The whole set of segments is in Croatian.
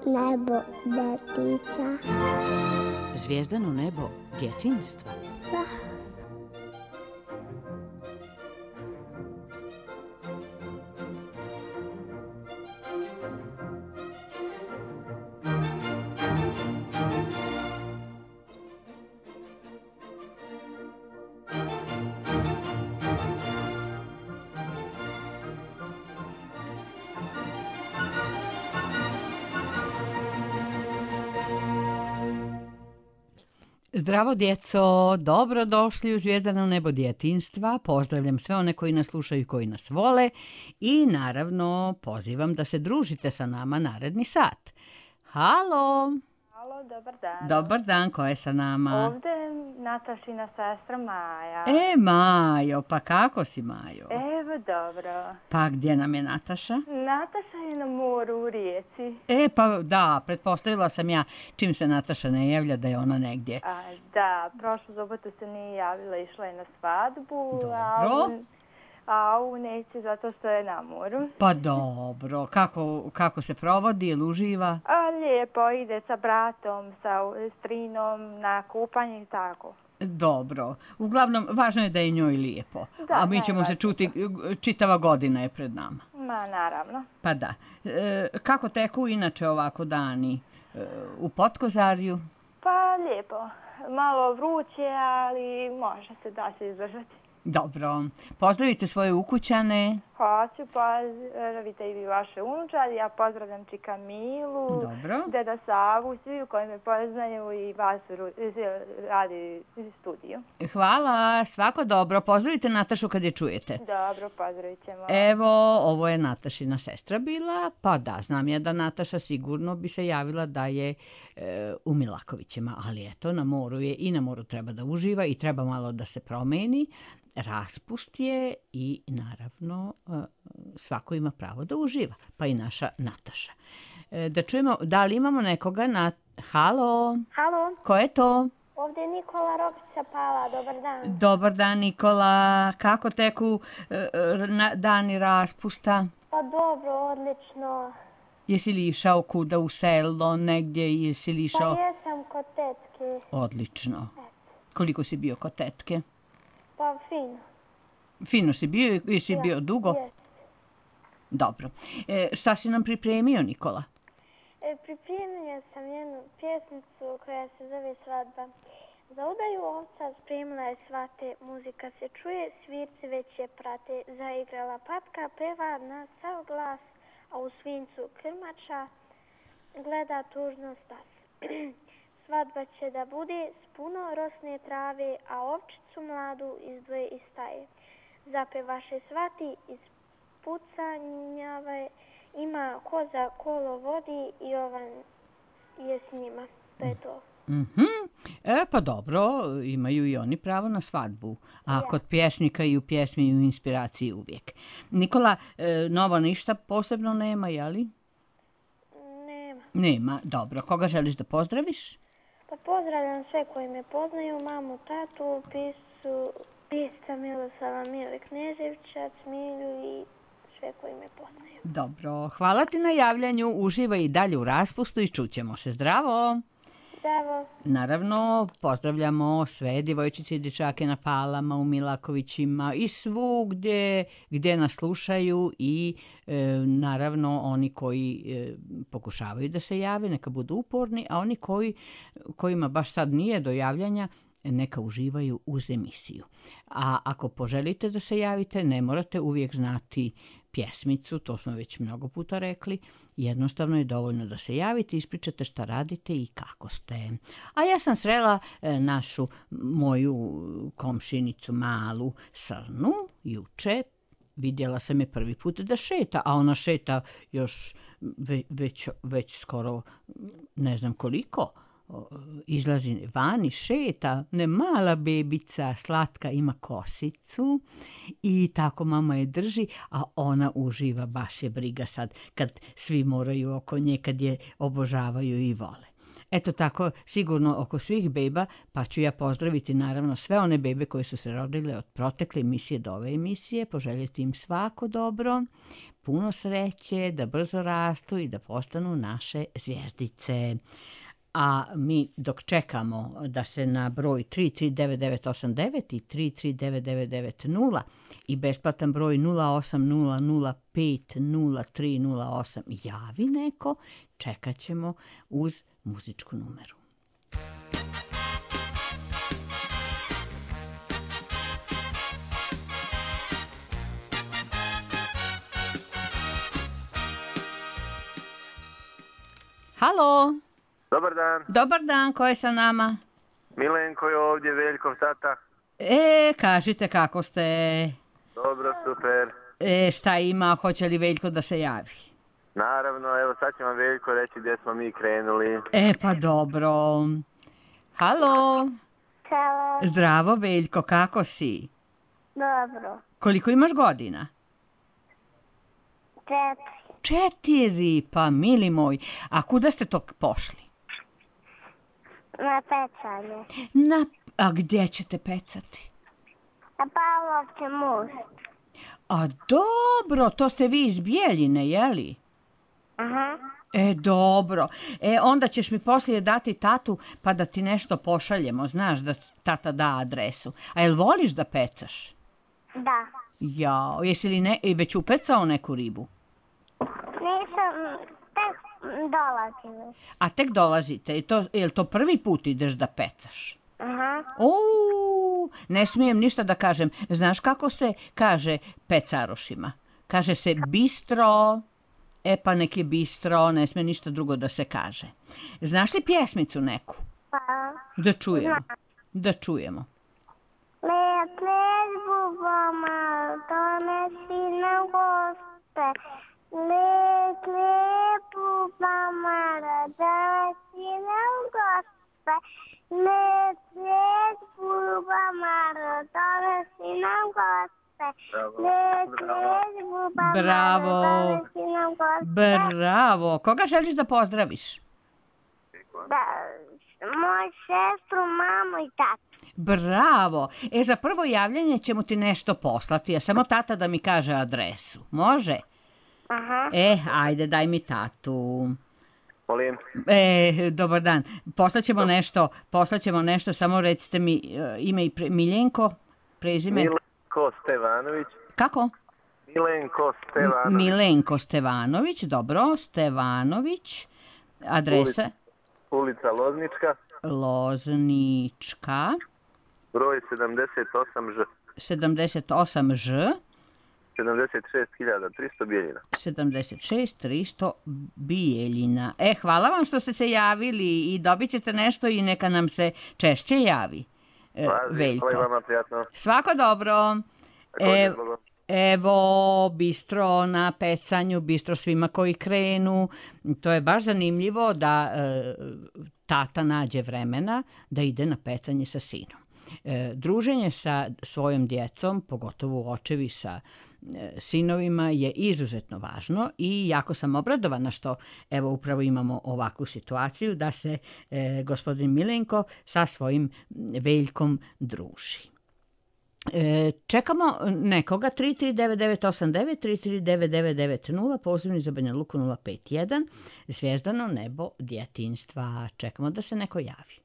nebo detica. Zvijezdano nebo djetinjstva. Da. Zdravo djeco, dobrodošli u Zvijezdano nebo djetinjstva. Pozdravljam sve one koji nas slušaju i koji nas vole i naravno pozivam da se družite sa nama naredni sat. Halo! Halo, dobar dan. Dobar dan, ko je sa nama? Ovdje je Natašina sestra Maja. Majo, pa kako si Majo? Evo, dobro. Pa gdje nam je Nataša? Nataša je na moru u Rijeci. Pa da, pretpostavila sam ja čim se Nataša ne javlja da je ona negdje. Da, prošlu subotu se nije javila, išla je na svadbu. Dobro. A ovu neće zato što je na moru. Pa dobro, kako se provodi, ili uživa? Lijepo, ide sa bratom, sa strinom na kupanje i tako. Dobro, uglavnom važno je da je njoj lijepo, da, a mi ćemo se čuti, čitava godina je pred nama. Ma, naravno. Pa da, kako teku inače ovako dani u Potkozarju? Pa lijepo, malo vruće, ali može se da se izdržati. Dobro, pozdravite svoje ukućane. Hoću, pozdravite i vi vaše unučari. Ja pozdravljam čika Milu, dobro. Deda Savu, svi koji me poznaju i vas radi studiju. Hvala, svako dobro. Pozdravite Natašu kad je čujete. Dobro, pozdravit ćemo. Evo, ovo je Natašina sestra bila, pa da, znam ja da Nataša sigurno bi se javila da je u Milakovićima, ali eto, na moru je i na moru treba da uživa i treba malo da se promeni. Raspust je i naravno svako ima pravo da uživa, pa i naša Nataša. Da čujemo, da li imamo nekoga na... Halo? Halo? Ko je to? Ovdje je Nikola Rokića Pala, dobar dan. Dobar dan Nikola, kako teku dani raspusta? Pa dobro, odlično. Jesi li išao kuda u selo negdje, jesi li išao... Pa jesam kod tetke. Odlično. Koliko si bio kod tetke? Pa fino. Fino si bio, jesi bio dugo? Jest. Dobro. Šta si nam pripremio, Nikola? Pripremio sam jednu pjesmicu koja se zove Svadba. Za udaju ovca spremila je svate, muzika se čuje, svirci već je prate. Zaigrala patka, peva na sav glas, a u svincu krmača gleda tužno stas. Svadba će da bude s puno rosne trave, a ovčicu mladu izdvoje iz staje. Zapevaše svati iz pucanjave, ima koza kolo vodi i ovan je s njima. To je to. Pa dobro, imaju i oni pravo na svadbu. A kod pjesnika i u pjesmi i u inspiraciji uvijek. Nikola, novo ništa posebno nema, jeli? Nema, dobro. Koga želiš da pozdraviš? Pa pozdravljam sve koji me poznaju, mamu, tatu, pisca Miloslava Mile Kneževća, Smilju i sve koji me poznaju. Dobro, hvala ti na javljanju, uživaj i dalje u raspustu i čućemo se. Zdravo! Zdravo! Naravno, pozdravljamo sve djevojčice i dječake na Palama, u Milakovićima i svugdje gdje nas slušaju i naravno oni koji pokušavaju da se jave, neka budu uporni, a oni kojima baš sad nije do javljanja, neka uživaju uz emisiju. A ako poželite da se javite, ne morate uvijek znati pjesmicu, to smo već mnogo puta rekli, jednostavno je dovoljno da se javite, ispričate šta radite i kako ste. A ja sam srela moju komšinicu malu Srnu juče, vidjela sam je prvi put da šeta, a ona šeta još već skoro ne znam koliko, izlazi van i šeta, ne mala bebica, slatka, ima kosicu i tako mama je drži, a ona uživa, baš je briga sad kad svi moraju oko nje, kad je obožavaju i vole. Eto tako, sigurno oko svih beba, pa ću ja pozdraviti naravno sve one bebe koje su se rodile od protekle emisije do ove emisije, poželjeti im svako dobro, puno sreće, da brzo rastu i da postanu naše zvijezdice. A mi dok čekamo da se na broj 33999 i 3399990 i besplatan broj 0800500308 javi neko, čekat ćemo uz muzičku numeru. Halo! Dobar dan. Dobar dan, ko je sa nama? Milenko je ovdje, Veljkov tata. Kažite kako ste. Dobro, super. Šta ima, hoće li Veljko da se javi? Naravno, evo sad će vam Veljko reći gdje smo mi krenuli. Pa dobro. Halo. Halo. Zdravo Veljko, kako si? Dobro. Koliko imaš godina? 4, pa mili moj. A kuda ste to pošli? Na pecanje. A gdje ćete pecati? Na Pavlovče most. A dobro, to ste vi iz Bijeljine, jeli? Aha. Dobro. Onda ćeš mi poslije dati tatu pa da ti nešto pošaljemo, znaš, da tata da adresu. A jel voliš da pecaš? Da. Jao, jesi li već upecao neku ribu? Nisam, tek dolazim. A tek dolazite. Jel to prvi put ideš da pecaš? Aha. Ne smijem ništa da kažem. Znaš kako se kaže pecarošima? Kaže se bistro, pa nek je bistro, ne smije ništa drugo da se kaže. Znaš li pjesmicu neku? Pa. Da čujemo. Da čujemo. Let bubama, donesi nam goste. Let bubama, donesi nam goste. Let bubama, donesi nam goste. Let bubama, donesi nam goste. Bravo. Koga želiš da pozdraviš? Moju sestru, mamu i tatu. Bravo. Za prvo javljanje ćemo ti nešto poslati, a samo tata da mi kaže adresu. Može? Aha. Ajde, daj mi tatu. Molim. Dobar dan. Poslaćemo nešto, samo recite mi ime i Miljenko, prezime. Milenko Stevanović. Kako? Milenko Stevanović. Milenko Stevanović, dobro. Stevanović. Adresa? Ulica Loznička. Loznička. Broj 78Ž. 78Ž. 76.300 Bijeljina. 76.300 Bijeljina. Hvala vam što ste se javili i dobit ćete nešto i neka nam se češće javi. Veljko. Hvala vama, prijatno. Svako dobro. Evo, bistro na pecanju, bistro svima koji krenu. To je baš zanimljivo da tata nađe vremena da ide na pecanje sa sinom. Druženje sa svojom djecom, pogotovo očevi sa sinovima, je izuzetno važno i jako sam obradovana što evo upravo imamo ovakvu situaciju da se gospodin Milenko sa svojim Veljkom druži. Čekamo nekoga 33989 3399990, pozivni za Banja Luku 051, Zvijezdano nebo djetinjstva. Čekamo da se neko javi.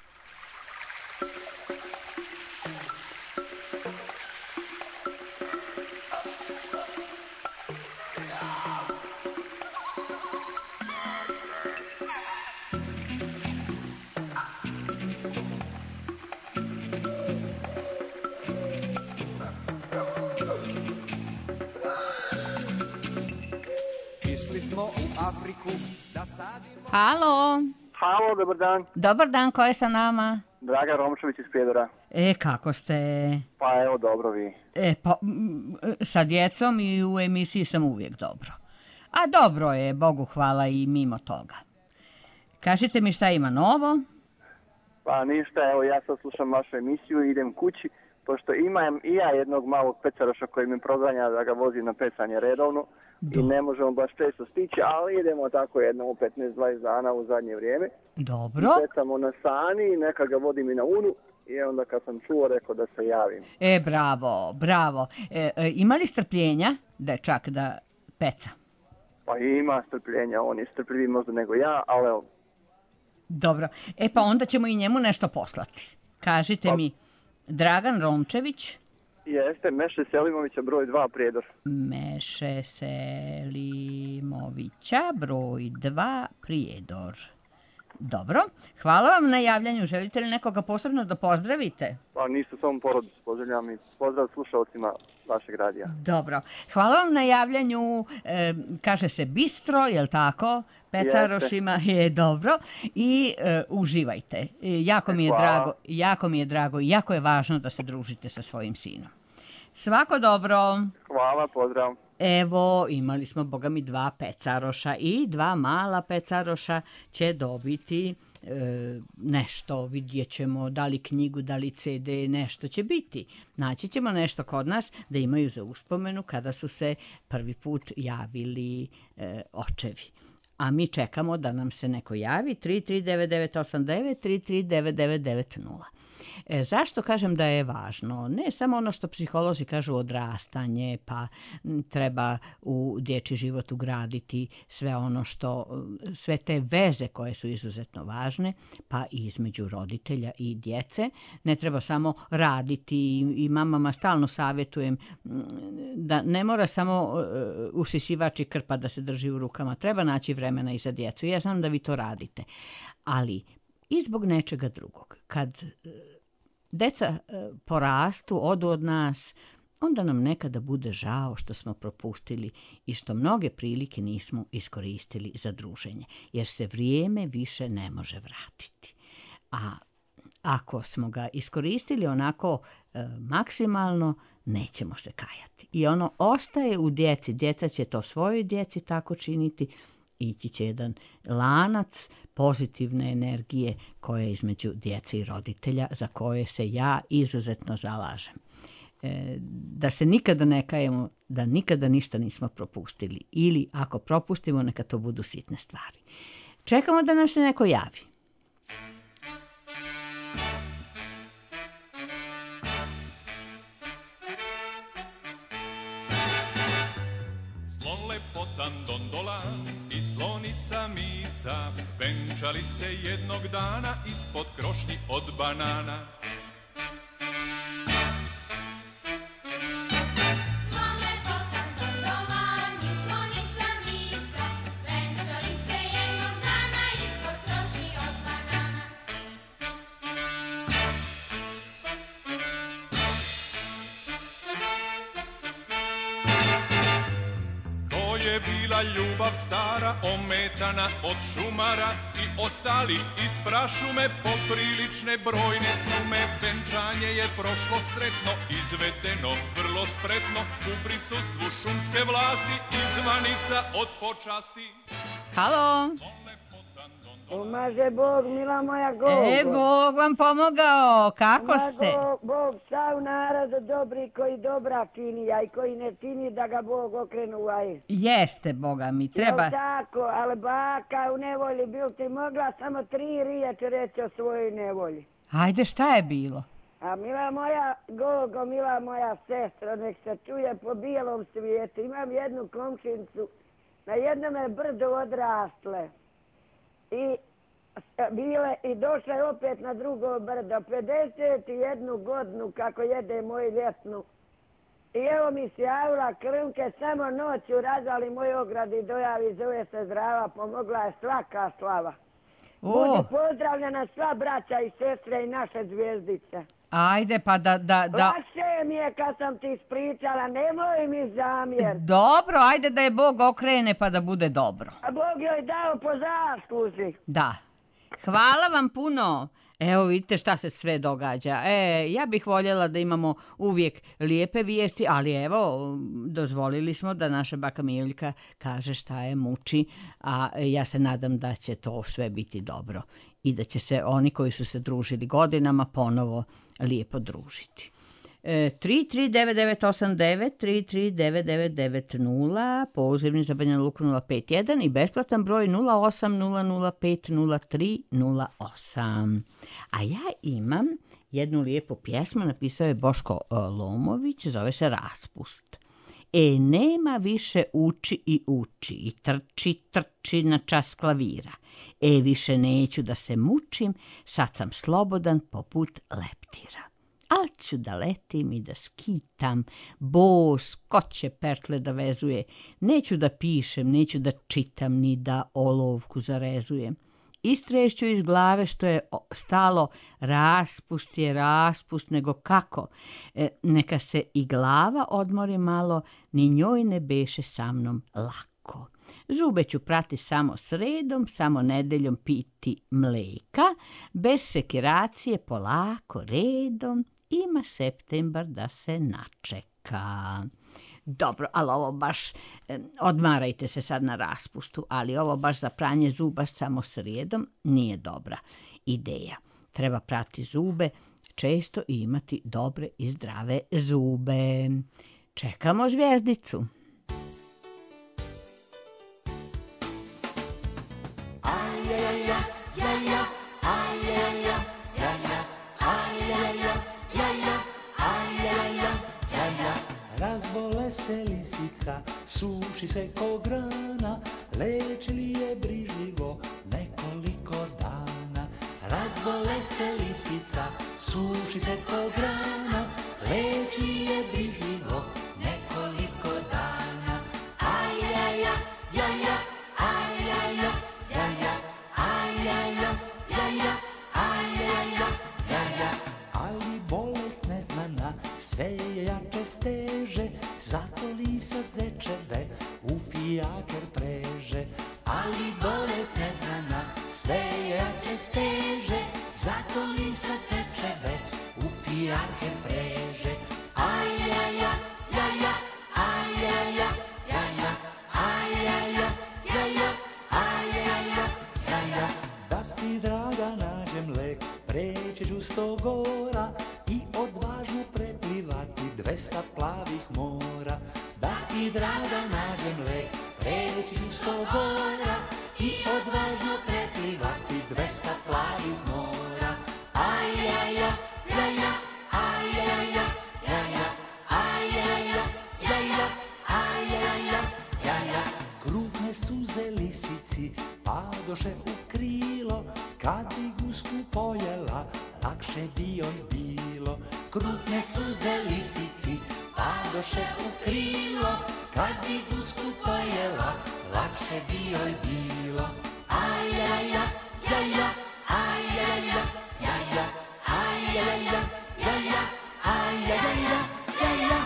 Halo. Halo, dobar dan. Dobar dan, ko je sa nama? Draga Romčević iz Prijedora. Kako ste? Pa evo, dobro vi. Sa djecom i u emisiji sam uvijek dobro. A dobro je, Bogu hvala i mimo toga. Kažite mi šta ima novo? Pa ništa, evo ja sad slušam vašu emisiju i idem kući, pošto imam i ja jednog malog pecaroša koji mi proganja da ga vozi na pecanje redovno i ne možemo baš često stići, ali idemo tako jednom u 15-20 dana u zadnje vrijeme. Dobro. Pecamo na sani, neka ga vodim i na unu i onda kad sam čuo rekao da se javim. Bravo. Ima li strpljenja dečak da peca? Pa ima strpljenja, on je strpljivi možda nego ja, ali evo. Dobro, pa onda ćemo i njemu nešto poslati. Kažite mi, Dragan Romčević? Jeste, Meše Selimovića, broj 2, Prijedor. Meše Selimovića, broj 2, Prijedor. Dobro, hvala vam na javljanju. Želite li nekoga posebno da pozdravite? Pa nisu samo porodicu, pozdravljam i pozdrav slušalcima vašeg radija. Dobro, hvala vam na javljanju. Kaže se Bistro, je li tako? Pecarošima je dobro. I uživajte. Jako mi je drago i jako je važno da se družite sa svojim sinom. Svako dobro. Hvala, pozdrav. Evo, imali smo, boga mi, 2 pecaroša i 2 mala pecaroša će dobiti nešto, vidjet ćemo da li knjigu, da li CD, nešto će biti. Naći ćemo nešto kod nas da imaju za uspomenu kada su se prvi put javili očevi. A mi čekamo da nam se neko javi 339989, 339990. Zašto kažem da je važno? Ne samo ono što psiholozi kažu odrastanje, pa treba u dječji život ugraditi sve te veze koje su izuzetno važne, pa i između roditelja i djece. Ne treba samo raditi i mamama stalno savjetujem da ne mora samo usisivač i krpa da se drži u rukama. Treba naći vremena i za djecu. Ja znam da vi to radite. Ali i zbog nečega drugog. Kad deca porastu, odu od nas, onda nam nekada bude žao što smo propustili i što mnoge prilike nismo iskoristili za druženje, jer se vrijeme više ne može vratiti. A ako smo ga iskoristili onako maksimalno, nećemo se kajati. I ono ostaje u djeci. Djeca će to svojoj djeci tako činiti. Ići će jedan lanac pozitivne energije koja je između djece i roditelja, za koje se ja izuzetno zalažem. Da se nikada ne kajemo, da nikada ništa nismo propustili. Ili ako propustimo, neka to budu sitne stvari. Čekamo da nam se neko javi. Dondola i slonica Mica venčali se jednog dana ispod krošnji od banana. Bila ljubav stara, ometana od šumara i ostali iz prašume poprilične brojne sume. Venčanje je prošlo sretno, izvedeno vrlo spretno u prisustvu šumske vlasti i zvanica od počasti. Halo? Pomaže Bog, mila moja Gogo. Bog vam pomogao. Kako ste? Bog sav narod dobri koji dobra čini, a i koji ne čini da ga Bog okrenu u aj. Jeste, Boga mi, treba. Jo, tako, ali baka u nevolji bil ti mogla samo 3 riječi reći o svojoj nevolji. Ajde, šta je bilo? A mila moja Gogo, mila moja sestra, nek se čuje po bijelom svijetu. Imam jednu komšinicu, na jednome brdu odrasle. I došle opet na drugo brdo, 51 godinu kako jede moju ljetnu. I evo mi se javila krunke, samo noću razvali moj ograd i dojavi, zove se Zdrava, pomogla je svaka slava. Budi pozdravljena sva braća i sestre i naše zvijezdice. Ajde, pa da... Lakše mi je kad sam ti ispričala, nemoj mi zamjer. Dobro, ajde da je Bog okrene pa da bude dobro. A Bog joj dao po zasluzi. Da. Hvala vam puno. Evo vidite šta se sve događa. Ja bih voljela da imamo uvijek lijepe vijesti, ali evo, dozvolili smo da naša baka Miljka kaže šta je muči, a ja se nadam da će to sve biti dobro i da će se oni koji su se družili godinama ponovo lijepo družiti. 339989, 339990, pozivni za Banja Luku 051 i besplatan broj 0800500308. A ja imam jednu lijepu pjesmu, napisao je Boško Lomović, zove se Raspust. Nema više uči i trči na čas klavira. Više neću da se mučim, sad sam slobodan poput leptira. Al ću da letim i da skitam, bos, ko će pertle da vezuje. Neću da pišem, neću da čitam, ni da olovku zarezujem. Istrešću iz glave što je stalo, raspust je raspust, nego kako. Neka se i glava odmori malo, ni njoj ne beše sa mnom lako. Zube ću prati samo sredom, samo nedeljom piti mleka, bez sekiracije polako redom, ima septembar da se načeka. Dobro, ali ovo baš, odmarajte se sad na raspustu, ali ovo baš za pranje zuba samo srijedom nije dobra ideja. Treba prati zube često i imati dobre i zdrave zube. Čekamo zvijezdicu. Razbole se lisica, suši se ko grana, leči li je brižljivo nekoliko dana. Razbole se lisica, suši se ko grana, leči li je brižljivo nekoliko dana. Ajaja, jaja, ajaja, jaja, ajaja, jaja, ajaja, jaja. Ali bolest neznana sve je jače steže, zato lisac zečeve u fijaker preže. Ali bolest neznana sve je jače steže, zato lisac zečeve u fijaker preže. Ajaja, jaja, ajaja, jaja, ajaja, jaja, ajaja, jaja. Da ti draga nađem lek, preći ću 100 gora i odvažno preplivati 200 plavih mora. Da ti draga nađem lek, preći ću 100 gora i odvažno preplivati 200 plavih mora. Ajaja, jaja, ajaja, jaja, ajaja, jaja, ajaja, jaja. Krupne suze lisici padoše u krilo, kad bi gusku pojela, lakše bi joj bilo. Krupne suze lisici padoše u krilo, kad bi gusku pojela, lakše bi joj bilo. Ajaja, jaja, ajaja, jaja, ajaja, jaja, ajaja, jaja.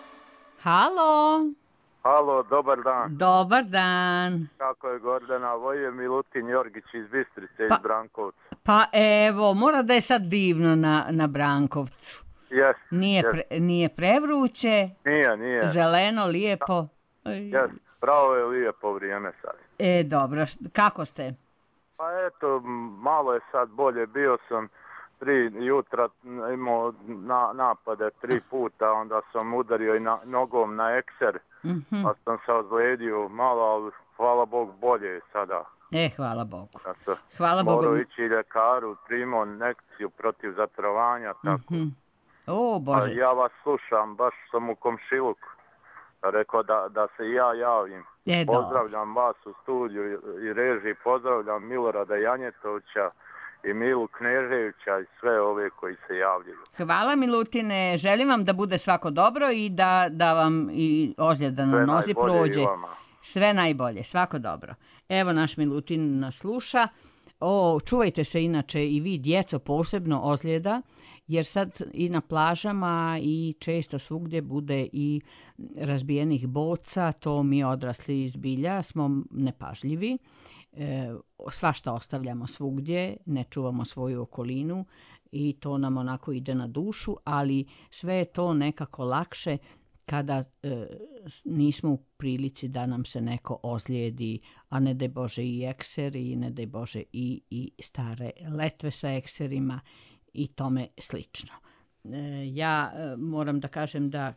Halo. Halo, dobar dan. Dobar dan. Kako je Gordana? Ovo je Milutin Jorgić iz Bistrice, iz Brankovca. Pa evo, mora da je sad divno na Brankovcu. Jes. Nije prevruće? Nije. Zeleno, lijepo? Jes, pravo je lijepo vrijeme sad. Dobro, kako ste? Pa eto, malo je sad bolje. Bio sam 3 jutra, imao napade 3 puta, onda sam udario i nogom na ekser, pa sam se ozlijedio malo, ali hvala Bogu bolje je sada. Hvala Bogu. Hvala Bogu. Morao ići ljekaru, primao injekciju protiv zatrovanja, tako. O, Bože. Ja vas slušam, baš sam u komšiluku. Rekao da se ja javim. Pozdravljam vas u studiju i režiji, pozdravljam Milorada Janjetovića i Milu Kneževića i sve ove koji se javljaju. Hvala Milutine, želim vam da bude svako dobro i da vam i ozljeda na nozi prođe. Sve najbolje, svako dobro. Evo naš Milutin nas sluša. Čuvajte se inače i vi djeco posebno ozljeda, jer sad i na plažama i često svugdje bude i razbijenih boca, to mi odrasli iz bilja smo nepažljivi. Svašta ostavljamo svugdje, ne čuvamo svoju okolinu i to nam onako ide na dušu, ali sve je to nekako lakše kada nismo u prilici da nam se neko ozlijedi, a ne daj Bože i ekseri, ne daj Bože i stare letve sa ekserima i tome slično. ja moram da kažem da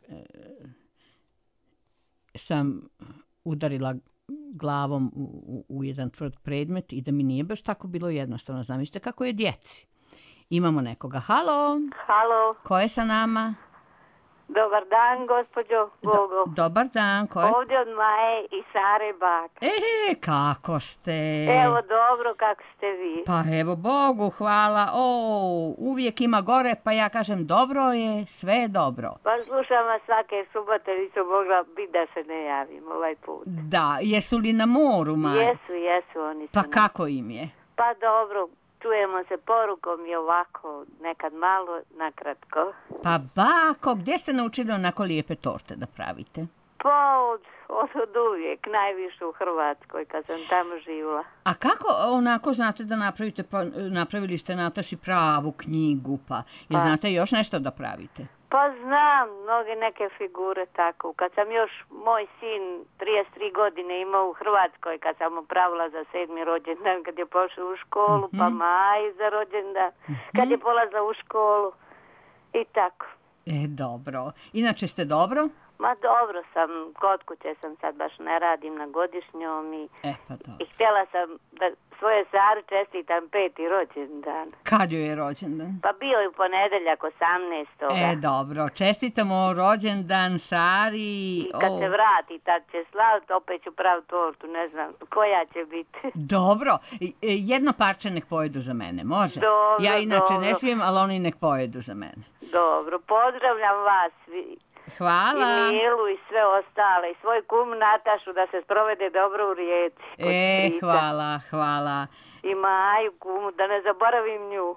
sam udarila glavom u jedan tvrd predmet i da mi nije baš tako bilo jednostavno. Zamislite kako je djeci. Imamo nekoga. Halo? Halo. Ko je sa nama? Dobar dan, gospođo Gogo. Dobar dan, ko je? Ovdje od Maje i Sare bak. Kako ste? Evo, dobro, kako ste vi? Pa evo, Bogu hvala. Uvijek ima gore, pa ja kažem dobro je, sve je dobro. Pa slušam vas svake subote, nisam mogla biti da se ne javim ovaj put. Da, jesu li na moru, Maja? Jesu, oni su. Pa kako im je? Pa dobro, čujemo se porukom i ovako, nekad malo, nakratko. Pa bako, gdje ste naučili onako lijepe torte da pravite? Pa od uvijek, najviše u Hrvatskoj, kad sam tamo živjela. A kako onako znate da napravite, pa napravili ste Nataši pravu knjigu, pa znate još nešto da pravite? Pa znam, mnoge neke figure tako. Kad sam još moj sin 33 godine imao u Hrvatskoj, kad sam mu pravila za 7. rođendan, kad je pošao u školu, pa Maj za rođendan, kad je polazila u školu i tako. Dobro. Inače ste dobro? Ma dobro sam, kod kuće sam sad baš ne radim na godišnjom i htjela sam da svoje Sari čestitam 5. rođendan. Kad joj je rođendan? Pa bio je u ponedjeljak 18. Dobro, čestitamo rođendan Sari. I kad se vrati, tad će slaviti, opet ću praviti tortu, ne znam koja će biti. Dobro, jedno parče nek pojedu za mene, može? Dobro, ja inače ne smijem, ali oni nek pojedu za mene. Dobro, pozdravljam vas svi. Hvala. I Milu i sve ostale. I svoj kum Natašu da se sprovede dobro u Rijeci. Hvala. I Maju kumu, da ne zaboravim nju.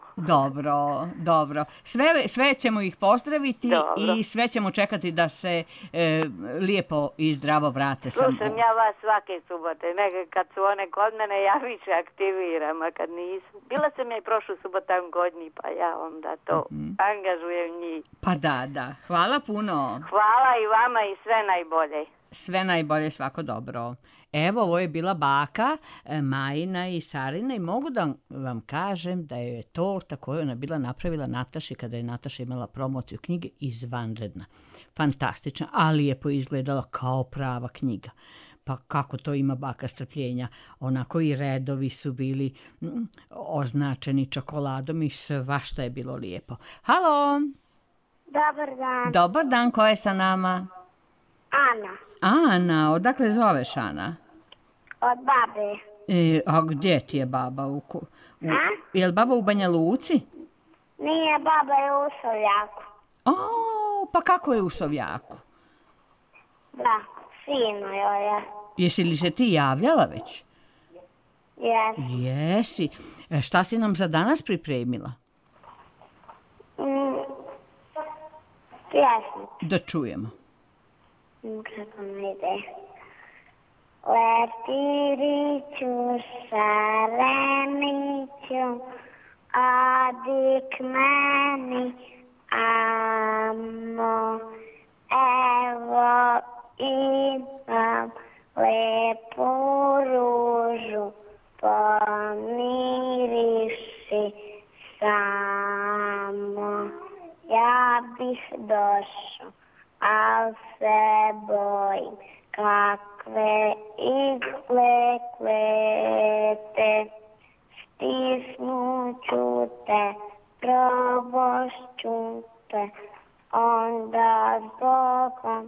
Dobro. Sve ćemo ih pozdraviti i sve ćemo čekati da se lijepo i zdravo vrate. Slušam ja vas svake subote. Kad su one kod mene, ja više aktiviram, a kad nisu. Bila sam ja i prošlu subotan kod njih, pa ja onda to angažujem njih. Pa da. Hvala puno. Hvala i vama i sve najbolje. Sve najbolje, svako dobro. Evo, ovo je bila baka Majina i Sarina i mogu da vam kažem da je torta koju ona bila napravila Nataši kada je Nataša imala promociju knjige izvanredna. Fantastična, ali lijepo izgledala kao prava knjiga. Pa kako to ima baka strpljenja. Onako i redovi su bili označeni čokoladom i svašta je bilo lijepo. Halo! Dobar dan. Dobar dan, ko je sa nama? Ana, odakle zoveš Ana? Od babe. A gdje ti je baba? Je li baba u Banja Luci? Nije, baba je u Sovjaku. Pa kako je u Sovjaku? Da, fino joj je. Jesi li se ti javljala već? Jesi. Šta si nam za danas pripremila? Pjesmu. Da čujemo. Kako mi ide? Leptiriću, šareniću, odi k meni, amo, evo imam lepu ružu, pomiriši samo, ja bih došao, al se bojim kakve izglekvete, stisnuću te, probošću te, onda zbogom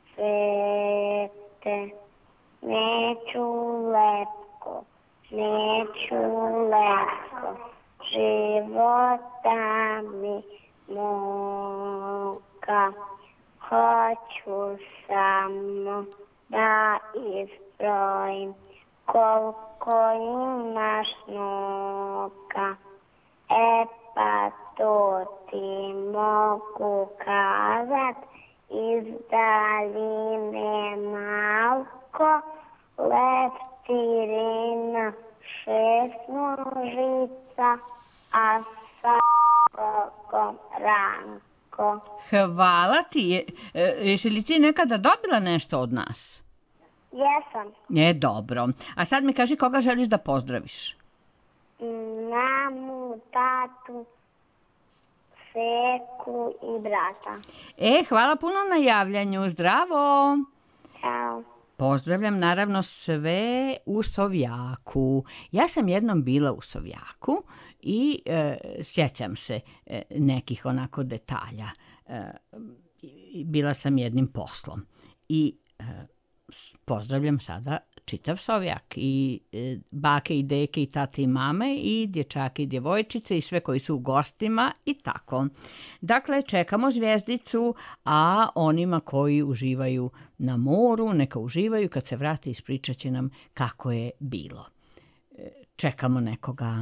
svete. Neću lepko, života mi moga. Hoću samo da izbrojim koliko imaš noga. Pa to ti mogu kazat iz daljine malko. Leptirina 6 nožica, a sa bogom Ranko. Hvala ti. Jesi li ti nekada dobila nešto od nas? Jesam. Dobro. A sad mi kaži koga želiš da pozdraviš? Mamu, tatu, Seku i brata. Hvala puno na javljanju. Zdravo! Ćao. Pozdravljam naravno sve u Sovjaku. Ja sam jednom bila u Sovjaku i sjećam se nekih onako detalja. Bila sam jednim poslom i pozdravljam sada čitav Sovjak i bake i deke i tate i mame i dječake i djevojčice i sve koji su u gostima i tako. Dakle, čekamo zvjezdicu, a onima koji uživaju na moru, neka uživaju, kad se vrati ispričat će nam kako je bilo. Čekamo nekoga.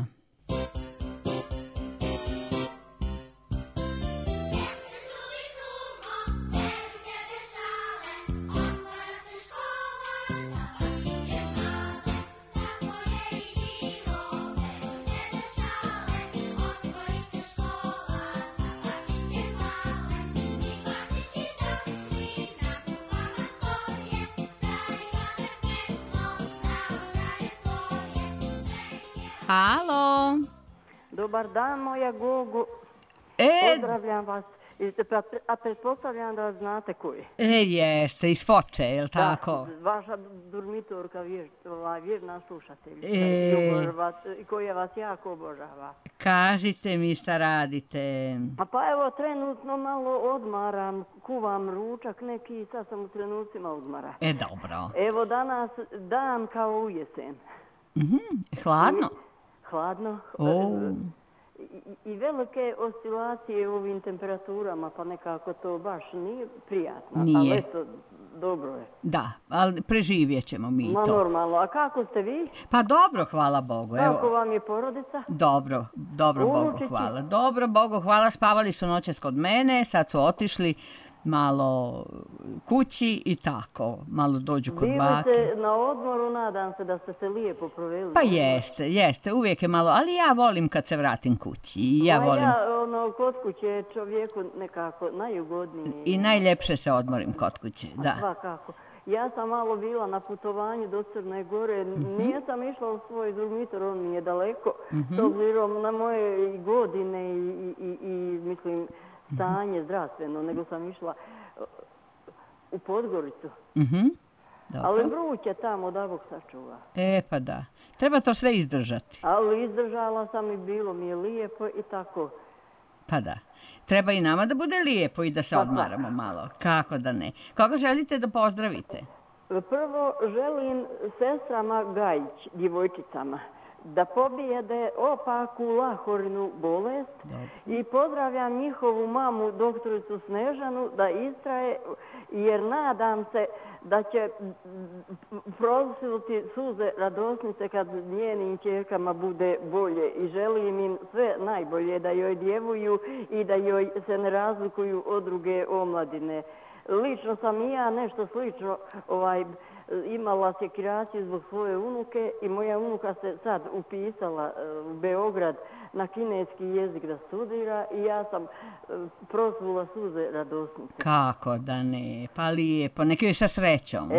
Halo. Dobar dan, moja Gogo. Pozdravljam vas. A pretpostavljam da znate koji. Jeste, iz Foče, je li tako? Da, vaša durmitorka, vjerna slušateljica, koja vas jako obožava. Kažite mi šta radite. Pa evo, trenutno malo odmaram, kuvam ručak neki, sad sam u trenucima odmara. Dobro. Evo danas dan kao u jesen. Hladno? Hladno. I velike oscilacije u ovim temperaturama, pa nekako to baš nije prijatno. Nije. Ali eto, dobro je. Da, ali preživjet ćemo mi to. Normalno. A kako ste vi? Pa dobro, hvala Bogu. Kako vam je porodica? Dobro Bogu hvala. Dobro Bogu hvala, spavali su noćas kod mene, sad su otišli malo kući i tako, malo dođu kod bake. Bili ste na odmoru, nadam se da ste se lijepo proveli. Pa jeste, uvijek je malo, ali ja volim kad se vratim kući. Kod kuće je čovjeku nekako najugodnije. I najljepše se odmorim kod kuće, da. Svakako. Ja sam malo bila na putovanju do Crne Gore, nisam išla u svoj dormitor, on mi je daleko, s obzirom na moje godine i mislim, stanje zdravstveno, nego sam išla u Podgoricu. Ali vruće tamo, da Bog sačuva. Pa da. Treba to sve izdržati. Ali izdržala sam i bilo mi je lijepo i tako. Pa da. Treba i nama da bude lijepo i da se odmaramo malo. Kako da ne. Koga želite da pozdravite? Prvo želim sestrama Gajić, djevojčicama, da pobijede opaku lahorinu bolest. I pozdravljam njihovu mamu, doktoricu Snežanu, da istraje, jer nadam se da će prosluti suze radosnice kad njenim ćerkama bude bolje. I želim im sve najbolje, da joj djevuju i da joj se ne razlikuju od druge omladine. Lično sam i ja nešto slično imala sekiraciju zbog svoje unuke i moja unuka se sad upisala u Beograd na kineski jezik da studira i ja sam prosvula suze radosnice. Kako da ne, pa lijepo, neki joj sa srećom.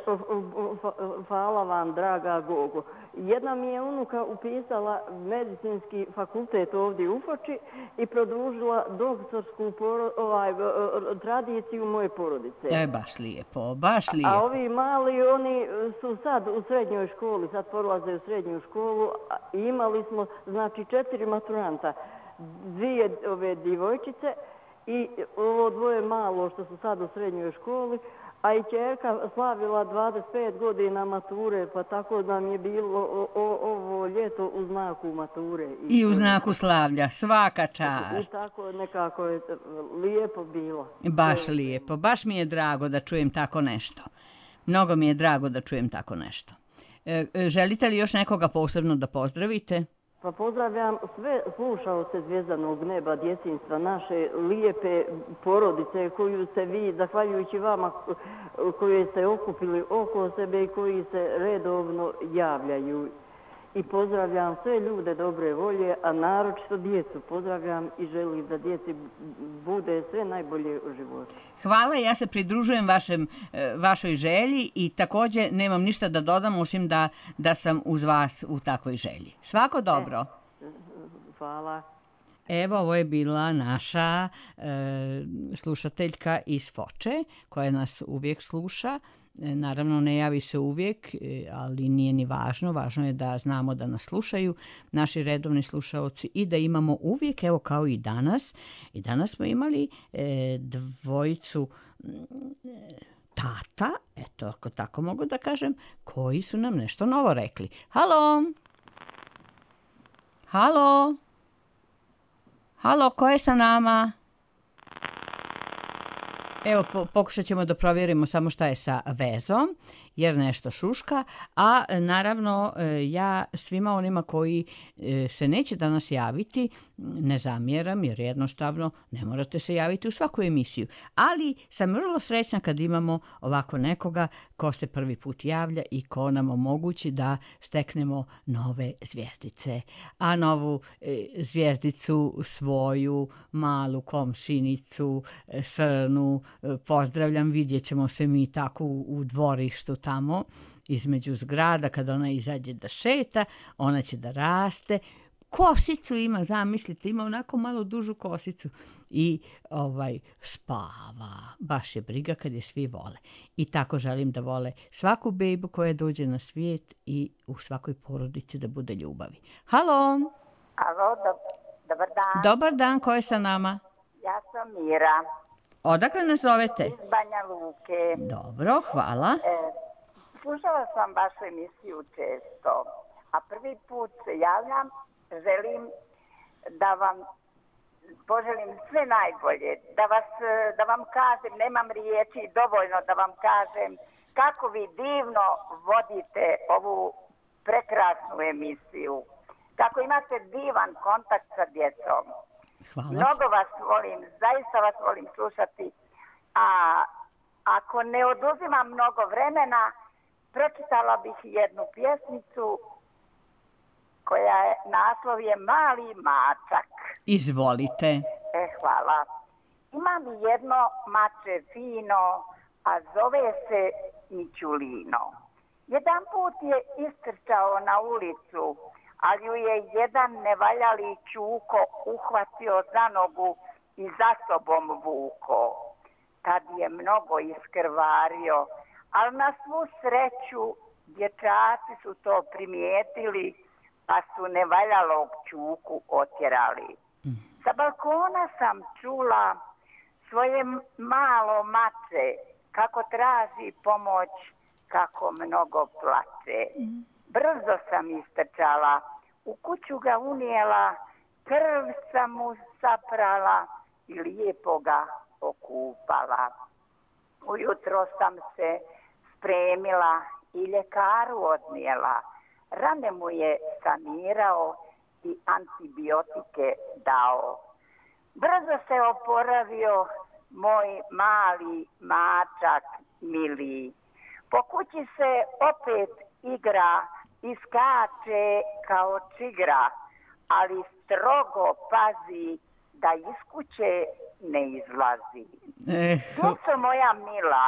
Hvala vam, draga Gogo. Jedna mi je unuka upisala medicinski fakultet ovdje u Foči i produžila doktorsku tradiciju moje porodice. Baš lijepo, baš lijepo. A ovi mali, oni su sad u srednjoj školi, sad polaze u srednju školu i imali smo, znači, 4 maturanta, 2 ove djevojčice i ovo 2 malo što su sad u srednjoj školi, a i ćerka slavila 25 godina mature, pa tako da mi je bilo ovo ljeto u znaku mature. I u znaku slavlja, svaka čast. I tako nekako je lijepo bilo. Baš lijepo, baš mi je drago da čujem tako nešto. Mnogo mi je drago da čujem tako nešto. Želite li još nekoga posebno da pozdravite? Pa pozdravljam sve slušaoce Zvjezdanog neba, djetinjstva, naše lijepe porodice koju ste vi, zahvaljujući vama, koje ste okupili oko sebe i koji se redovno javljaju. I pozdravljam sve ljude dobre volje, a naročito djecu pozdravljam i želim da djeci bude sve najbolje u životu. Hvala, ja se pridružujem vašoj želji i također nemam ništa da dodam osim da sam uz vas u takvoj želji. Svako dobro. Hvala. Evo, ovo je bila naša slušateljka iz Foče, koja nas uvijek sluša. Naravno, ne javi se uvijek, ali nije ni važno. Važno je da znamo da nas slušaju naši redovni slušaoci i da imamo uvijek, evo kao i danas. I danas smo imali dvojicu tata, eto, ako tako mogu da kažem, koji su nam nešto novo rekli. Halo! Halo! Halo, ko je sa nama? Evo, pokušat ćemo da provjerimo samo šta je sa vezom, jer nešto šuška, a naravno ja svima onima koji se neće danas javiti ne zamjeram, jer jednostavno ne morate se javiti u svaku emisiju, ali sam vrlo srećna kad imamo ovako nekoga ko se prvi put javlja i ko nam omogući da steknemo nove zvijezdice. A novu zvijezdicu, svoju malu komšinicu Srnu pozdravljam, vidjet ćemo se mi tako u dvorištu tamo između zgrada, kad ona izađe da šeta, ona će da raste. Kosicu ima, zamislite, ima onako malo dužu kosicu i spava. Baš je briga kad je svi vole. I tako želim da vole svaku bebu koja dođe na svijet i u svakoj porodici da bude ljubavi. Halo! Alo, dobar dan. Dobar dan, ko je sa nama? Ja sam Mira. Odakle nas zovete? Iz Banja Luke. Dobro, hvala. Slušala sam vašu emisiju često, a prvi put se javljam, želim da vam poželim sve najbolje, da vam kažem, nemam riječi dovoljno da vam kažem kako vi divno vodite ovu prekrasnu emisiju, kako imate divan kontakt sa djecom. Hvala. Mnogo vas volim, zaista vas volim slušati, a ako ne oduzimam mnogo vremena, pročitala bih jednu pjesmicu koja je, naslov je Mali mačak. Izvolite. Hvala. Imam jedno mače fino, a zove se Mićulino. Jedan put je istrčao na ulicu, ali ju je jedan nevaljali čuko uhvatio za nogu i za sobom vuko. Tad je mnogo iskrvario, ali na svu sreću dječaci su to primijetili, pa su nevaljalog čuku otjerali. Sa balkona sam čula svoje malo mače kako traži pomoć, kako mnogo plače. Brzo sam istrčala, u kuću ga unijela, krv sam mu saprala i lijepo ga okupala. Ujutro sam se spremila i ljekaru odnijela. Rane mu je sanirao i antibiotike dao. Brzo se oporavio moj mali mačak mili. Po kući se opet igra i skače kao čigra, ali strogo pazi da iz kuće ne izlazi. Djeco moja mila,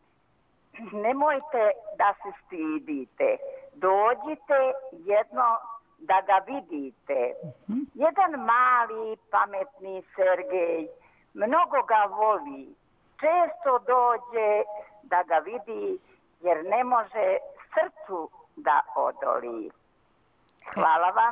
nemojte da se stidite. Dođite jedno da ga vidite. Jedan mali pametni Sergej mnogo ga voli. Često dođe da ga vidi jer ne može srcu da odoli. Hvala vam.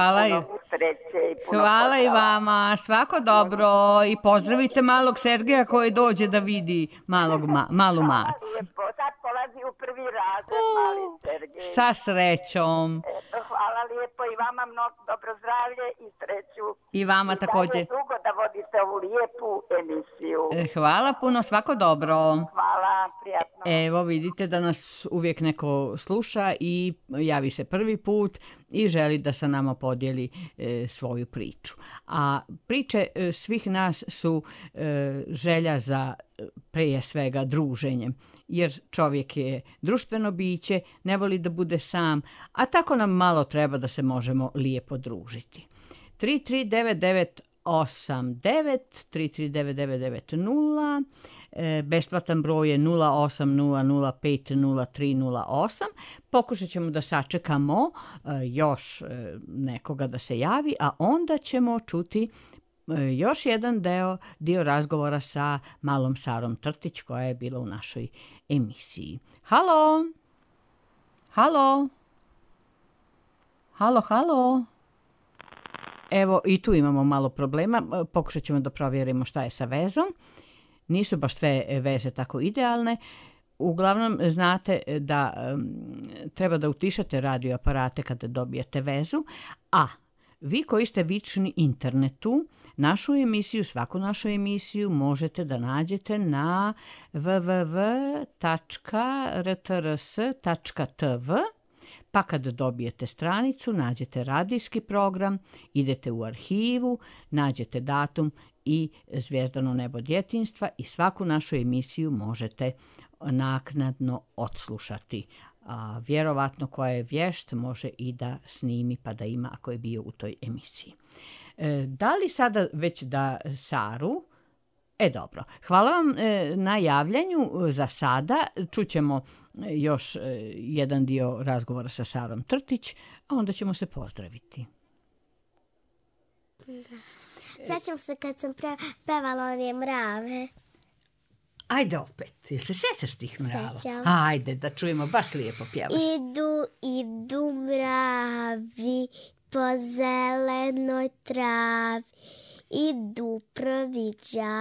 Hvala i vama. Svako dobro. I pozdravite malog Sergeja koji dođe da vidi malu macu. Sad polazi u prvi razred mali Sergej. Sa srećom. Hvala lijepo i vama mnogo dobro zdravlje i sreću. I vama također. I dugo da vodite ovu lijepu emisiju. Hvala puno, svako dobro. Hvala, prijatno. Evo vidite da nas uvijek neko sluša i javi se prvi put i želi da sa nama podijeli svoju priču. A priče svih nas su želja za prije svega druženjem, jer čovjek je društveno biće, ne voli da bude sam, a tako nam malo treba da se možemo lijepo družiti. 3399 089-339-990. Besplatan broj je 0800503008. Pokušat ćemo da sačekamo još nekoga da se javi, a onda ćemo čuti još jedan dio razgovora sa malom Sarom Trtić koja je bila u našoj emisiji. Halo? Halo? Halo, halo? Evo, i tu imamo malo problema. Pokušat ćemo da provjerimo šta je sa vezom. Nisu baš sve veze tako idealne. Uglavnom, znate da treba da utišate radio aparate kada dobijete vezu, a vi koji ste vični internetu, svaku našu emisiju možete da nađete na www.rtrs.tv, pa kad dobijete stranicu, nađete radijski program, idete u arhivu, nađete datum i Zvijezdano nebo djetinjstva i svaku našu emisiju možete naknadno odslušati. A vjerovatno koja je vješt može i da snimi pa da ima ako je bio u toj emisiji. Da li sada već da Saru? Dobro. Hvala vam na javljanju za sada. Čućemo još jedan dio razgovora sa Sarom Trtić, a onda ćemo se pozdraviti. Da. Sjećam se kad sam pevala one mrave. Ajde opet, jel se sjećaš tih mrava? Sjećam. Ajde, da čujemo, baš lijepo pjevaš. Idu mravi po zelenoj travi, idu prvi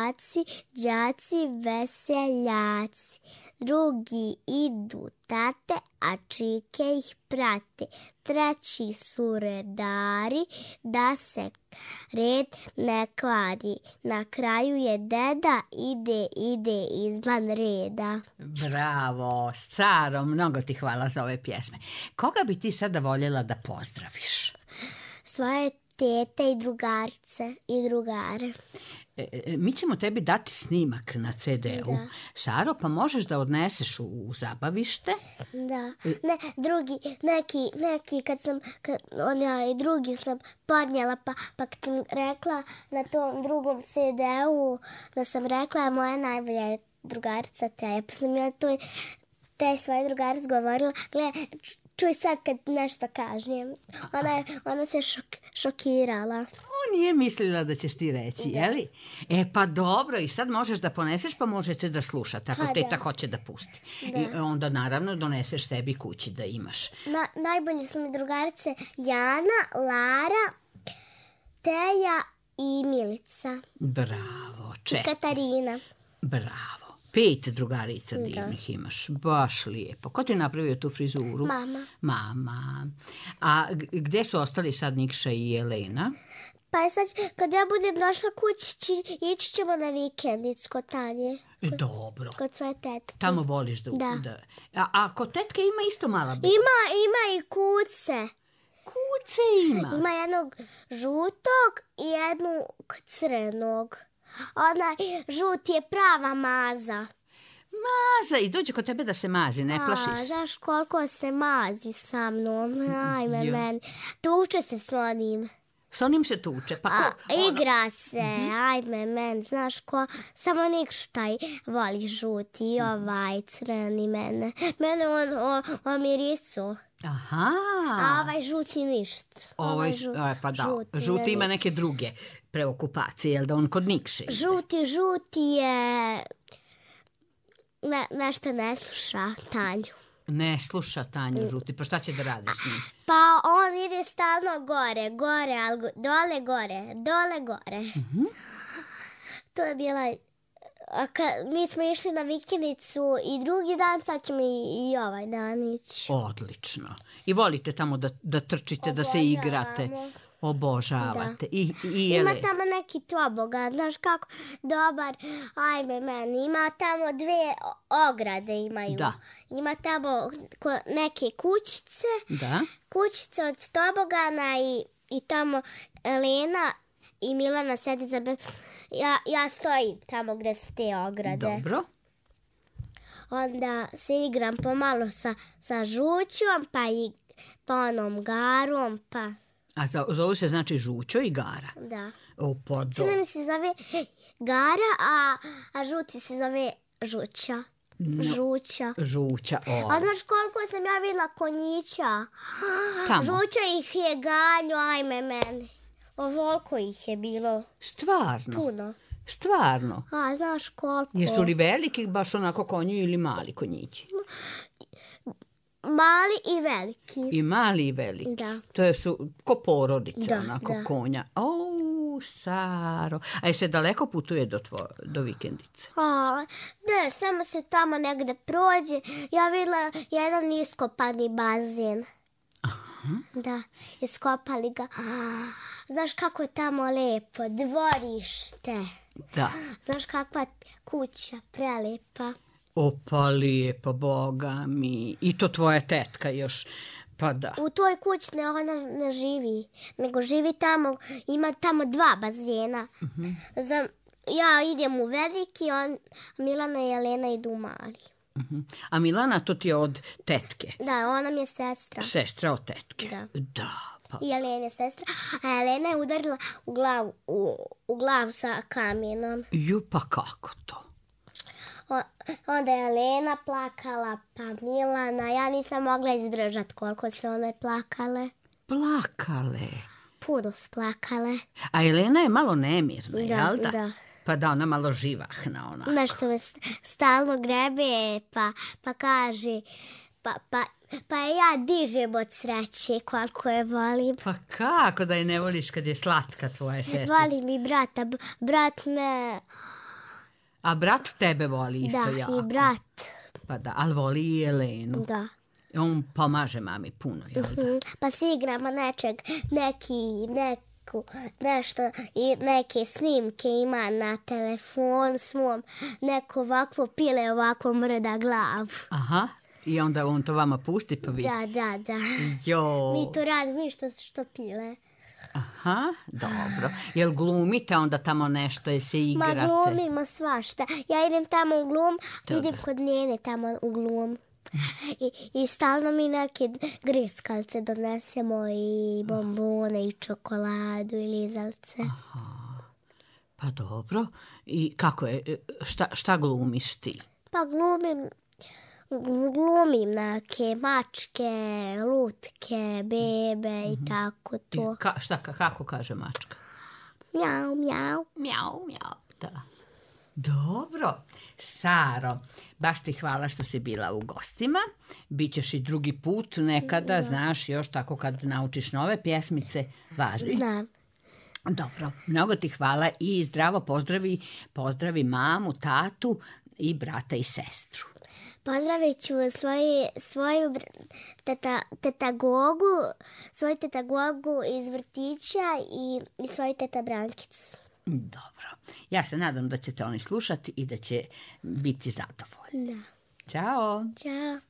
đaci veseljaci, drugi idu tate, a čike ih prate, treći su redari, da se red ne kvari, na kraju je deda, ide izvan reda. Bravo, Saro, mnogo ti hvala za ove pjesme. Koga bi ti sada voljela da pozdraviš? Svoje tete i drugarice i drugare. Mi ćemo tebi dati snimak na CD-u. Da. Saro, pa možeš da odneseš u zabavište? Da. Ne, neki onaj drugi sam podnijela, pa kad sam rekla na tom drugom CD-u, da sam rekla moja najbolja drugarica Teja, pa sam ja te svoje drugarice govorila, gle, čuj sad kad nešto kažem. Ona se šokirala. Nije mislila da ćeš ti reći, jeli? Pa dobro, i sad možeš da poneseš, pa možete da slušate, ako teta hoće da pusti. Da. I onda naravno doneseš sebi kući da imaš. Najbolje su mi drugarice Jana, Lara, Teja i Milica. Bravo, I Katarina. Bravo. 5 drugarica divnih imaš, baš lijepo. Ko ti je napravio tu frizuru? Mama. A gdje su ostali sad Nikša i Jelena? Pa sad, kad ja budem došla kući, ići ćemo na vikendicu kod Tanje. Dobro. Kod svoje tetke. Tamo voliš da. A kod tetke ima isto mala beba? Ima i kuce. Kuce ima? Ima jednog žutog i jednog crnog. Onaj žuti je prava maza. Maza i dođe kod tebe da se mazi, ne plaši se. Znaš koliko se mazi sa mnom, ajme meni. Tuče se s onim. S onim se tuče, pa ko? Igra se, ajme meni, znaš ko, samo Nikštaj voli žuti i ovaj crni mene. Mene on mirisu. Aha. A ovaj žuti ništa. Pa da, žuti ima neke druge preokupacije, jel da on kod Nikše ide? Žuti je, nešto ne sluša Tanju. Ne sluša Tanju žuti, pa šta će da radi s njim? Pa on ide stalno gore, ali dole, gore. To je bila... Mi smo išli na vikendicu i drugi dan, sad ćemo i ovaj dan ići. Odlično. I volite tamo da trčite, da se igrate. Obožavate. Ima tamo neki tobogan, znaš kako dobar, ajme meni, ima tamo 2 ograde imaju. Da. Ima tamo neke kućice, kućice od tobogana i tamo Elena i Milana sedi za ja stojim tamo gdje su te ograde. Dobro. Onda se igram pomalo sa žućom, pa onom garom, pa... A zovu se znači Žućo i Gara. Da. Crveni se zove Gara, a žuti se zove Žuća. Žuća. A znaš koliko sam ja vidjela konjića? Žuća ih je ganju, ajme meni. Ovoliko ih je bilo. Stvarno? Puno. Stvarno? A, znaš koliko? Jesu li veliki baš onako konji ili mali konjići? Mali i veliki. I mali i veliki? Da. To su ko porodica, onako konja. Saro. A je se daleko putuje do vikendice? Ne, samo se tamo negde prođe. Ja vidjela jedan iskopani bazen. Da, iskopali ga. Znaš kako je tamo lepo, dvorište. Da. Znaš kakva kuća, prelepa. Pa lijepo, Boga mi. I to tvoja tetka još, pa da. U toj kući ona ne živi, nego živi tamo, ima tamo 2 bazena. Ja idem u veliki, Milana i Jelena idu u mali. A Milana, to ti je od tetke? Da, ona mi je sestra. Sestra od tetke? Da. I Jelena je sestra, a Jelena je udarila u glavu sa kamenom. Pa kako to? Onda je Jelena plakala, pa Milana. Ja nisam mogla izdržati koliko se one plakale. Plakale? Puno splakale. A Jelena je malo nemirna, jel da? Da. Pa da, ona malo živahna. Onako. Nešto me stalno grebe, pa kaže... Pa ja dižem od sreće koliko je volim. Pa kako da je ne voliš kad je slatka tvoja sestra? Volim i brata, brat ne... A brat tebe voli isto jako? Da, i brat. Pa da, ali voli i Jelenu. Da. On pomaže mami puno, jel da? Pa si igramo nešto i neke snimke ima na telefon svom. Neko ovakvo pile, ovako mrda glavu. Aha. I onda on to vama pusti pa vi? Da. Jo. Mi to radimo, što pile. Aha, dobro. Jel glumite onda tamo nešto, jel se igrate? Ma glumimo svašta. Ja idem tamo u glum, idem kod njene tamo u glum. I stalno mi neke greskalce donesemo i bombone i čokoladu i lizalce. Aha, pa dobro. I kako je, šta glumiš ti? Pa glumim neke mačke, lutke, bebe i tako to. Kako kaže mačka? Mjau, mjau. Mjau, mjau, da. Dobro. Saro, baš ti hvala što si bila u gostima. Bićeš i drugi put nekada, znaš, još tako kad naučiš nove pjesmice, važi. Znam. Dobro, mnogo ti hvala i zdravo pozdravi mamu, tatu i brata i sestru. Pozdravit ću svoju teta Gogu iz vrtića i svoju teta Brankicu. Dobro. Ja se nadam da ćete oni slušati i da će biti zadovoljni. Da. Ćao. Ćao.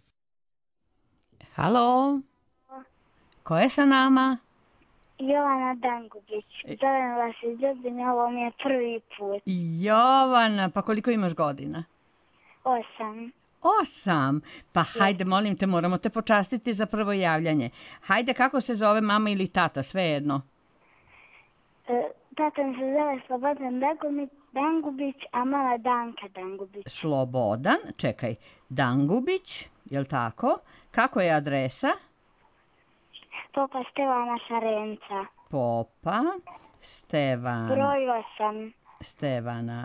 Halo. Ko je sa nama? Jovana Dangubić. Zovem vas iz Ljubinja, ovo mi je prvi put. Jovana, pa koliko imaš godina? 8. 8? Pa hajde, molim te, moramo te počastiti za prvo javljanje. Hajde, kako se zove mama ili tata, svejedno? Tata mi se zove Slobodan Dangubić, a mama Danka Dangubić. Slobodan, čekaj, Dangubić, jel tako? Kako je adresa? Popa Stevana Šarenca. Popa Broj 8. Stevana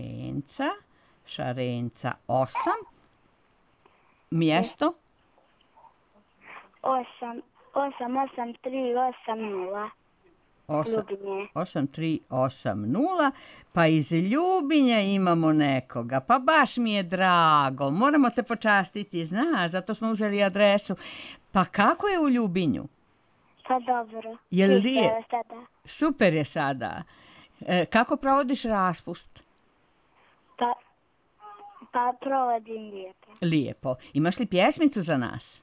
Šarenca 8. Mjesto? 88380. 8380. Pa iz Ljubinja imamo nekoga. Pa baš mi je drago. Moramo te počastiti, znaš, zato smo uzeli adresu. Pa kako je u Ljubinju? Pa dobro. Super je sada. Kako provodiš raspust? Pa provodim lijepo. Lijepo. Imaš li pjesmicu za nas?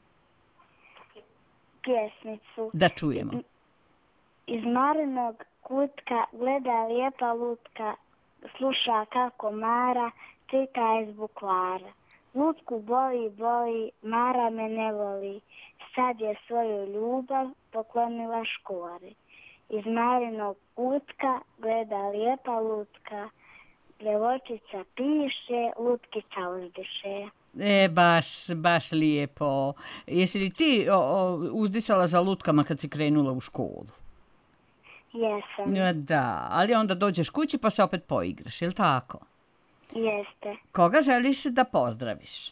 Pjesmicu. Da čujemo. Iz Marinog kutka gleda lijepa lutka, sluša kako Mara čita iz bukvara. Lutku boli, Mara me ne voli, sad je svoju ljubav poklonila škori. iz Marinog kutka gleda lijepa lutka. Djevojčica piše, lutkica uzdiše. Baš lijepo. Jesi li ti uzdisala za lutkama kad si krenula u školu? Jesam. Da, ali onda dođeš kući pa se opet poigraš, je li tako? Jeste. Koga želiš da pozdraviš?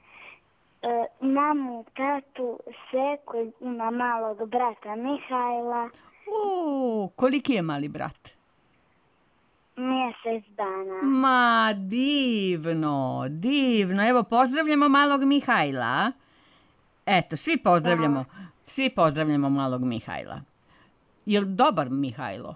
Mamu, tatu, seku, ima malog brata Mihajla. Koliki je mali brat? Mjesec dana. Ma, divno. Evo, pozdravljamo malog Mihajla. Eto, svi pozdravljamo malog Mihajla. Je li dobar Mihajlo?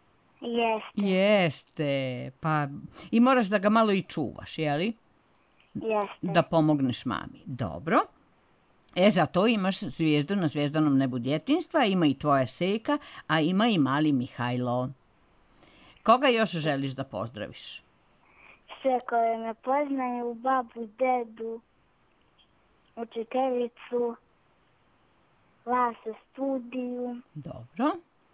Jeste. Pa, i moraš da ga malo i čuvaš, je li? Jeste. Da pomogneš mami. Dobro. Za to imaš zvijezdu na zvjezdanom nebu djetinjstva, ima i tvoja seka, a ima i mali Mihajlo. Koga još želiš da pozdraviš? Sve koje me poznaju, babu, dedu, učiteljicu, vas u studiju. Dobro.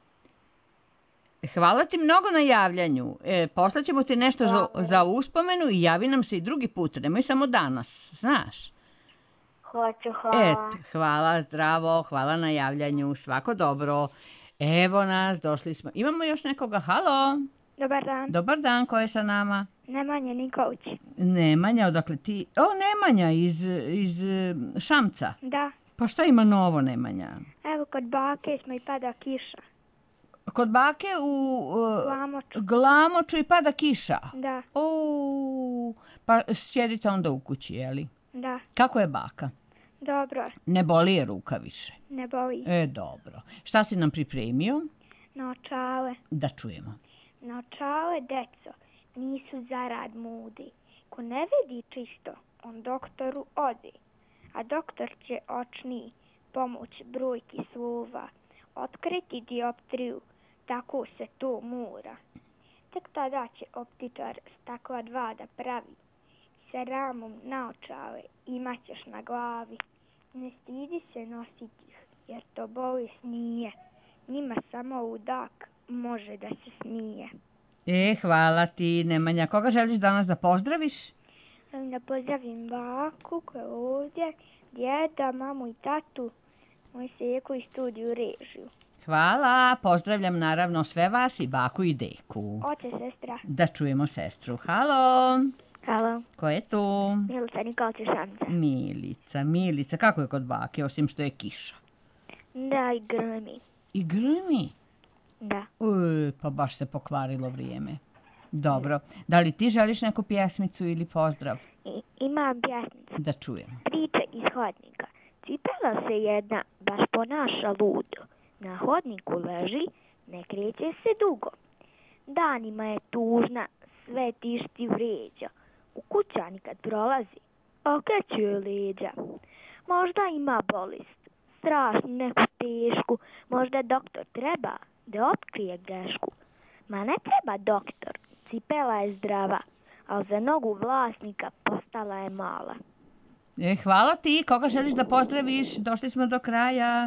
Hvala ti mnogo na javljanju. Poslaćemo ti nešto za uspomenu i javi nam se i drugi put. Nemoj samo danas, znaš. Hoću, hvala. Hvala, zdravo, hvala na javljanju. Svako dobro. Evo nas, došli smo. Imamo još nekoga, halo. Dobar dan. Dobar dan, ko je sa nama? Nemanja Nikolić. Nemanja, odakle ti? Nemanja iz Šamca. Da. Pa šta ima novo, Nemanja? Evo, kod bake smo i pada kiša. Kod bake u Glamoču i pada kiša? Da. Pa sjedite onda u kući, jeli? Da. Kako je baka? Dobro. Ne boli je ruka više? Ne boli. Dobro. Šta si nam pripremio? Naočale. Da čujemo. Naočale, deco, nisu zarad mudi. Ko ne vidi čisto, on doktoru odi. A doktor će očni pomoć brojki sluva. Otkriti dioptriju, tako se to mora. Tek tada će optičar stakla 2 da pravi. Sa ramom naočale imat ćeš na glavi. Ne stidi se nositi ih, jer to bolest nije. Njima samo ludak može da se smije. Hvala ti, Nemanja. Koga želiš danas da pozdraviš? Da pozdravim baku koja je ovdje, djeda, mamu i tatu, moj seku i studiju režiju. Hvala, pozdravljam naravno sve vas i baku i deku. Oče, sestra. Da čujemo sestru. Halo. Halo. Ko je tu? Milica Nikolić iz Šamca. Milica, kako je kod bake, osim što je kiša? Da, i grmi. I grmi? Da. Pa baš se pokvarilo vrijeme. Dobro. Da li ti želiš neku pjesmicu ili pozdrav? Imam pjesmicu. Da čujem. Priče iz hodnika. Cipela se jedna, baš ponaša ludo. Na hodniku leži, ne kreće se dugo. Danima je tužna, sve tišti vređa. U kućani kad prolazi, okreću joj leđa. Možda ima bolest, strašnu neku tešku. Možda doktor treba da otkrije grešku. Ma ne treba doktor, cipela je zdrava, ali za nogu vlasnika postala je mala. Hvala ti, koga želiš da pozdraviš? Došli smo do kraja.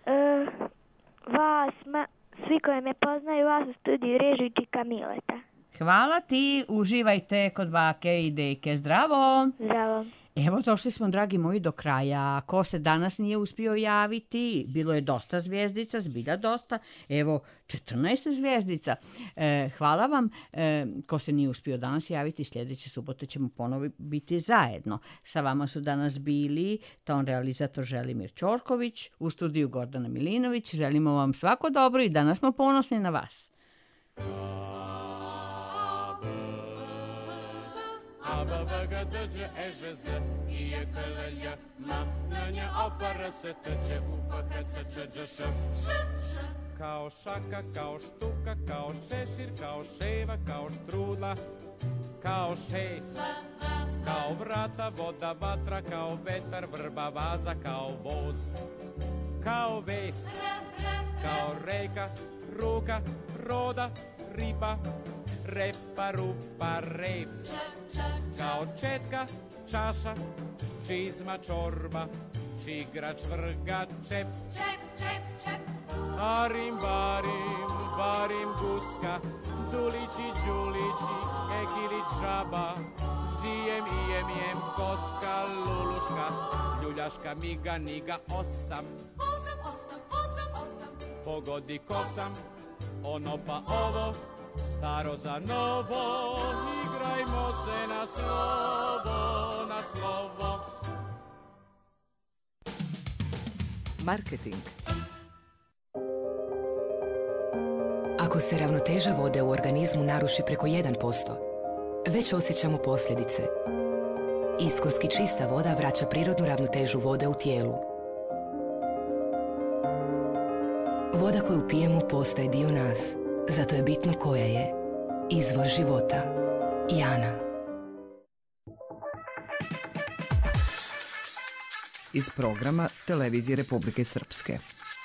Vas, svi koji me poznaju, vas u studiju režiju Čika Mileta. Hvala ti, uživajte kod bake i deke. Zdravo. Zdravo. Evo, došli smo, dragi moji, do kraja. Ko se danas nije uspio javiti, bilo je dosta zvijezdica, zbilja dosta. Evo, 14 zvijezdica. Hvala vam. Ko se nije uspio danas javiti, sljedeće subote ćemo ponovo biti zajedno. Sa vama su danas bili ton realizator Želimir Ćorković, u studiju Gordana Milinović. Želimo vam svako dobro i danas smo ponosni na vas. Aba vaga dođe ežez i je kalelja ma na nje opara se teče upa heca čeđa š. Kao šaka, kao štuka, kao šešir, kao ševa, kao štrudla, kao šest, kao vrata, voda, vatra, kao vetar, vrba, vaza, kao voz, kao vest, kao reka, ruka, roda, riba, repa, rupa, rep. Kao četka, čaša, čizma, čorba, čigrač, vrga, čep. Arim, varim, parim guska, Dulići, Đulići, Ekilić, žaba, zijem i jem koska, luluška, ljuljaška, miga, niga, osam. Pogodi kosam, ono pa ovo, staro za novo, igrajmo se na slovo, na slovo. Marketing. Ako se ravnoteža vode u organizmu naruši preko 1%, već osjećamo posljedice. Iskonski čista voda vraća prirodnu ravnotežu vode u tijelu. Voda koju pijemo postaje dio nas, zato je bitno koja je. Izvor života. Jana. Iz programa Televizije Republike Srpske.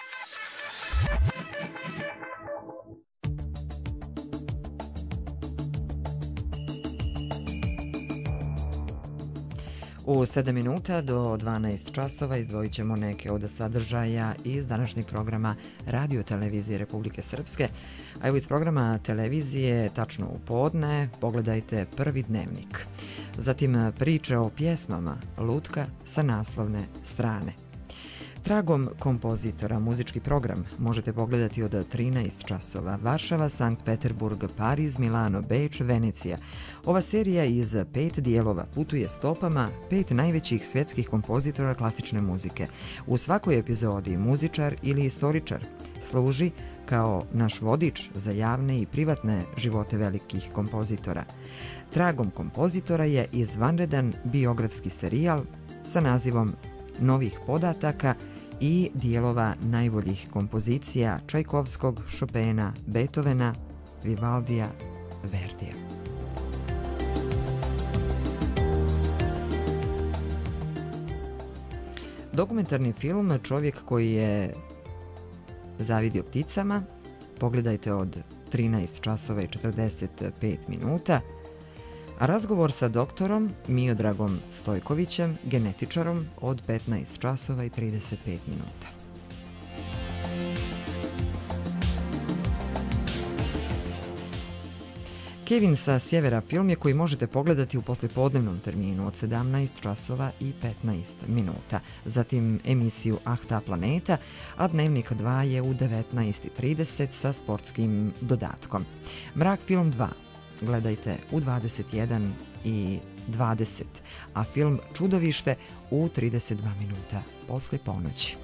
U 7 minuta do 12 časova izdvojit ćemo neke od sadržaja iz današnjeg programa Radio Televizije Republike Srpske. A evo iz programa televizije tačno u podne pogledajte Prvi dnevnik. Zatim priče o pjesmama Lutka sa naslovne strane. Tragom kompozitora muzički program možete pogledati od 13 časova. Varšava, Sankt Peterburg, Pariz, Milano, Beč, Venecija. Ova serija iz 5 dijelova putuje stopama 5 najvećih svjetskih kompozitora klasične muzike. U svakoj epizodi muzičar ili istoričar služi kao naš vodič za javne i privatne živote velikih kompozitora. Tragom kompozitora je izvanredan biografski serijal sa nazivom Novih podataka i dijelova najboljih kompozicija Čajkovskog, Chopina, Beethovena, Vivaldija, Verdija. Dokumentarni film Čovjek koji je zavidio pticama pogledajte od 13 časova i 45 minuta. A razgovor sa doktorom Miodragom Stojkovićem, genetičarom, od 15 časova i 35 minuta. Kevin sa sjevera film je koji možete pogledati u poslijepodnevnom terminu od 17 časova i 15 minuta. Zatim emisiju Ah ta planeta, a Dnevnik 2 je u 19:30 sa sportskim dodatkom. Mrak film 2 gledajte u 21:20, a film Čudovište u 32 minuta poslije ponoći.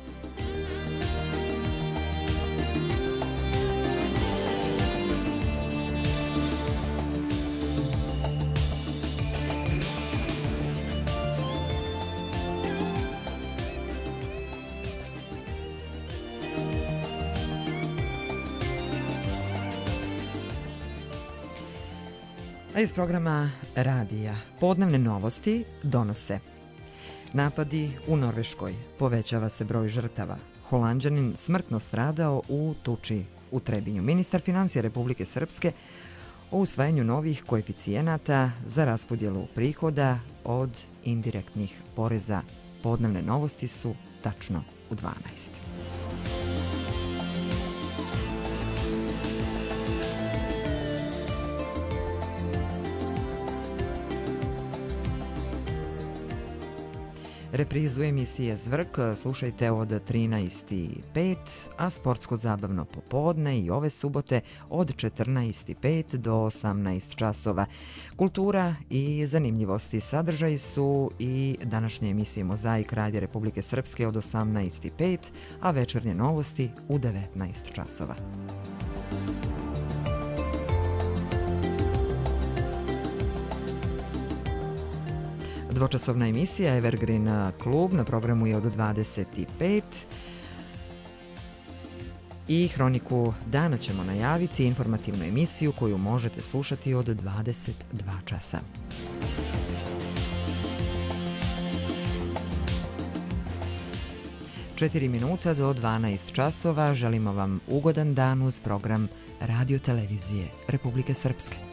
A iz programa radija podnevne novosti donose: napadi u Norveškoj, povećava se broj žrtava, Holanđanin smrtno stradao u tuči u Trebinju. Ministar financija Republike Srpske o usvajanju novih koeficijenata za raspodjelu prihoda od indirektnih poreza. Podnevne novosti su tačno u 12. Reprizu emisije Zvrk slušajte od 13:05, a sportsko zabavno popodne i ove subote od 14:05 do 18 časova. Kultura i zanimljivosti sadržaji su i današnje emisije Mozaik Radija Republike Srpske od 18:05, a večernje novosti u 19 časova. Dvočasovna emisija Evergreen klub na programu je od 25 i Hroniku dana ćemo najaviti, informativnu emisiju koju možete slušati od 22 časa. Četiri minuta do 12 časova. Želimo vam ugodan dan uz program Radio Televizije Republike Srpske.